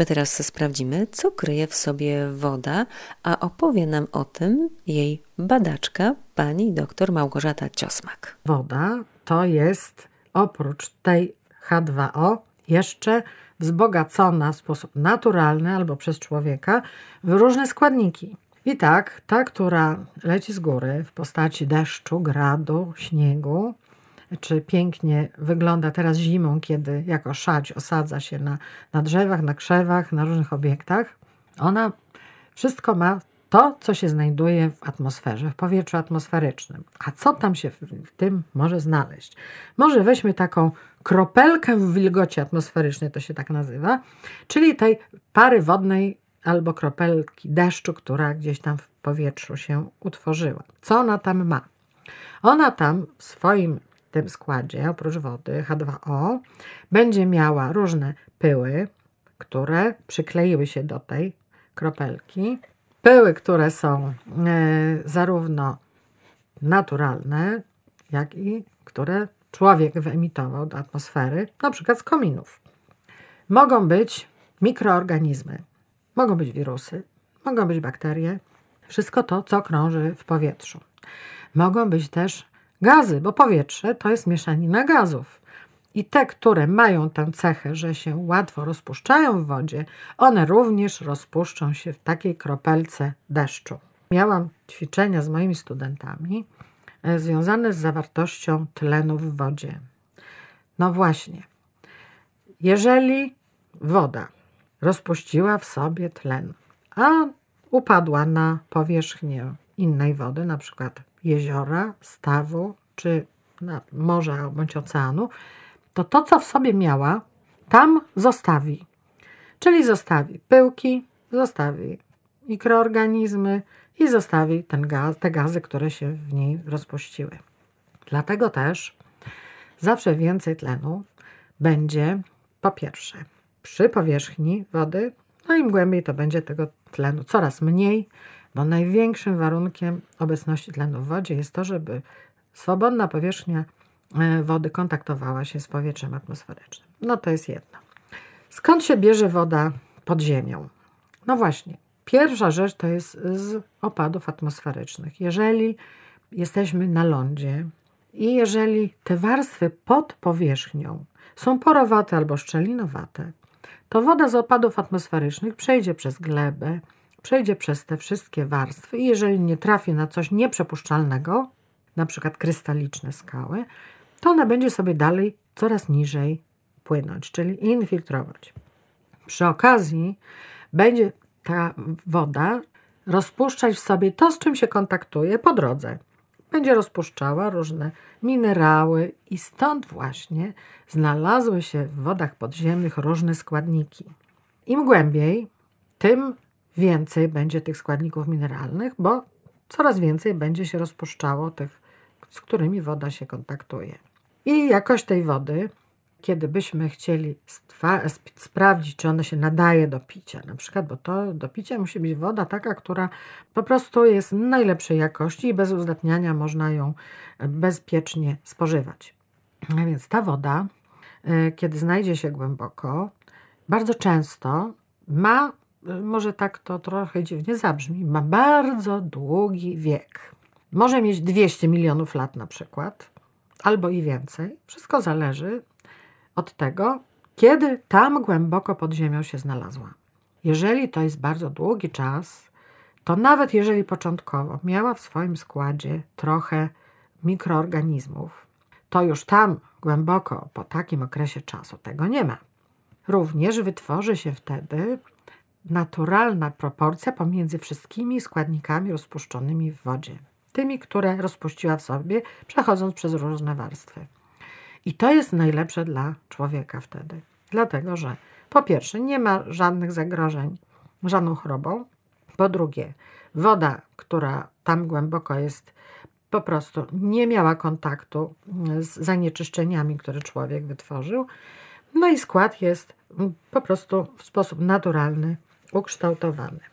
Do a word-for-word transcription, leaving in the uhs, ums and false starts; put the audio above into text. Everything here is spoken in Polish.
My teraz sprawdzimy, co kryje w sobie woda, a opowie nam o tym jej badaczka, pani dr Małgorzata Ciosmak. Woda to jest oprócz tej H dwa O jeszcze wzbogacona w sposób naturalny albo przez człowieka w różne składniki. I tak, ta, która leci z góry w postaci deszczu, gradu, śniegu, czy pięknie wygląda teraz zimą, kiedy jako szać osadza się na, na drzewach, na krzewach, na różnych obiektach, ona wszystko ma to, co się znajduje w atmosferze, w powietrzu atmosferycznym. A co tam się w, w tym może znaleźć? Może weźmy taką kropelkę w wilgoci atmosferycznej, to się tak nazywa, czyli tej pary wodnej albo kropelki deszczu, która gdzieś tam w powietrzu się utworzyła. Co ona tam ma? Ona tam w swoim tym składzie, oprócz wody H dwa O, będzie miała różne pyły, które przykleiły się do tej kropelki. Pyły, które są e, zarówno naturalne, jak i które człowiek wyemitował do atmosfery, na przykład z kominów. Mogą być mikroorganizmy, mogą być wirusy, mogą być bakterie, wszystko to, co krąży w powietrzu. Mogą być też gazy, bo powietrze to jest mieszanina gazów. I te, które mają tę cechę, że się łatwo rozpuszczają w wodzie, one również rozpuszczą się w takiej kropelce deszczu. Miałam ćwiczenia z moimi studentami związane z zawartością tlenu w wodzie. No właśnie, jeżeli woda rozpuściła w sobie tlen, a upadła na powierzchnię innej wody, na przykład jeziora, stawu czy na morza bądź oceanu, to to, co w sobie miała, tam zostawi. Czyli zostawi pyłki, zostawi mikroorganizmy i zostawi ten gaz, te gazy, które się w niej rozpuściły. Dlatego też zawsze więcej tlenu będzie po pierwsze przy powierzchni wody, no im głębiej to będzie tego tlenu coraz mniej, bo największym warunkiem obecności tlenu w wodzie jest to, żeby swobodna powierzchnia wody kontaktowała się z powietrzem atmosferycznym. No to jest jedno. Skąd się bierze woda pod ziemią? No właśnie, pierwsza rzecz to jest z opadów atmosferycznych. Jeżeli jesteśmy na lądzie i jeżeli te warstwy pod powierzchnią są porowate albo szczelinowate, to woda z opadów atmosferycznych przejdzie przez glebę, przejdzie przez te wszystkie warstwy i jeżeli nie trafi na coś nieprzepuszczalnego, na przykład krystaliczne skały, to ona będzie sobie dalej coraz niżej płynąć, czyli infiltrować. Przy okazji będzie ta woda rozpuszczać w sobie to, z czym się kontaktuje po drodze. Będzie rozpuszczała różne minerały i stąd właśnie znalazły się w wodach podziemnych różne składniki. Im głębiej, tym więcej będzie tych składników mineralnych, bo coraz więcej będzie się rozpuszczało tych, z którymi woda się kontaktuje. I jakość tej wody, kiedy byśmy chcieli sprawdzić, czy ona się nadaje do picia, na przykład, bo to do picia musi być woda taka, która po prostu jest najlepszej jakości i bez uzdatniania można ją bezpiecznie spożywać. A więc ta woda, kiedy znajdzie się głęboko, bardzo często ma, może tak to trochę dziwnie zabrzmi, ma bardzo długi wiek. Może mieć dwieście milionów lat na przykład, albo i więcej. Wszystko zależy od tego, kiedy tam głęboko pod ziemią się znalazła. Jeżeli to jest bardzo długi czas, to nawet jeżeli początkowo miała w swoim składzie trochę mikroorganizmów, to już tam głęboko po takim okresie czasu tego nie ma. Również wytworzy się wtedy naturalna proporcja pomiędzy wszystkimi składnikami rozpuszczonymi w wodzie. Tymi, które rozpuściła w sobie, przechodząc przez różne warstwy. I to jest najlepsze dla człowieka wtedy. Dlatego, że po pierwsze nie ma żadnych zagrożeń żadną chorobą. Po drugie, woda, która tam głęboko jest, po prostu nie miała kontaktu z zanieczyszczeniami, które człowiek wytworzył. No i skład jest po prostu w sposób naturalny ukształtowany.